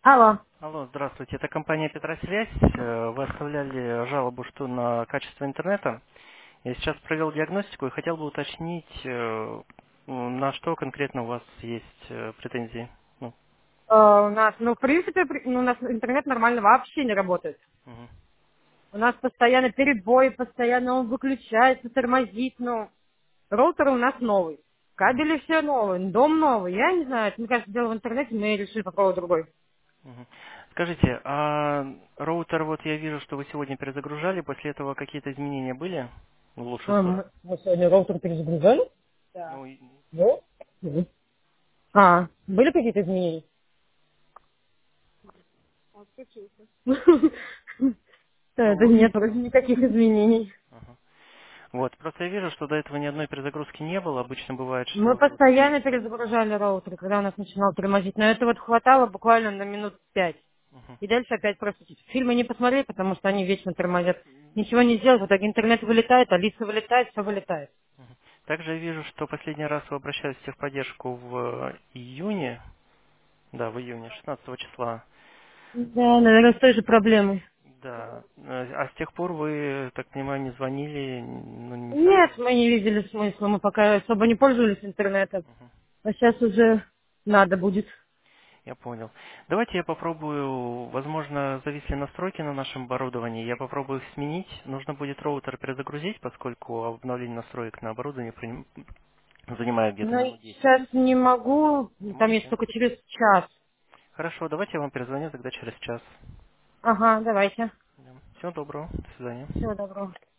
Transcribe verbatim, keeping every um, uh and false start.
Алло. Алло, здравствуйте. Это компания Петросвязь. Э, Вы оставляли жалобу, что на качество интернета. Я сейчас провел диагностику и хотел бы уточнить, э, м, на что конкретно у вас есть э, претензии. Ну, Э, у нас, ну, в принципе, при- ну, у нас интернет нормально вообще не работает. мгм, У нас постоянно перебой, постоянно он выключается, тормозит, ну. Роутер у нас новый. мгм, Кабели все новые, дом новый. Я не знаю, это, мне кажется, дело в интернете, мы решили попробовать другой. мгм. Скажите, а роутер, вот я вижу, что вы сегодня перезагружали, после этого какие-то изменения были в лучшую А, сторону? мы, мы сегодня роутер перезагружали? Ну, и- Да. Мгм. А, были какие-то изменения? ну, Это вот. нет, вроде никаких изменений. Ага. Вот, просто я вижу, что до этого ни одной перезагрузки не было. Обычно бывает, Мы что... постоянно перезагружали роутер, когда у нас начинал тормозить. Но это вот хватало буквально на минут пять. Мгм. И дальше опять просто фильмы не посмотреть, потому что они вечно тормозят. Ничего не сделать, в итоге интернет вылетает, Алиса вылетает, все вылетает. Также я вижу, что последний раз вы обращались в техподдержку в э, июне, да, в июне, шестнадцатого числа. Да, наверное, с той же проблемой. Да, э, а с тех пор вы, так понимаю, не звонили, ну, не Нет, сообщали. мы не видели смысла, мы пока особо не пользовались интернетом. Мгм. А сейчас уже надо будет. Я понял. Давайте я попробую, возможно, зависли настройки на нашем оборудовании, я попробую их сменить. Нужно будет роутер перезагрузить, поскольку обновление настроек на оборудовании приним- занимает где-то Но минут десять. сейчас не могу, Не там есть можете? только через час. Хорошо, давайте я вам перезвоню тогда через час. Ага, давайте. Всего доброго, до свидания. Всего доброго.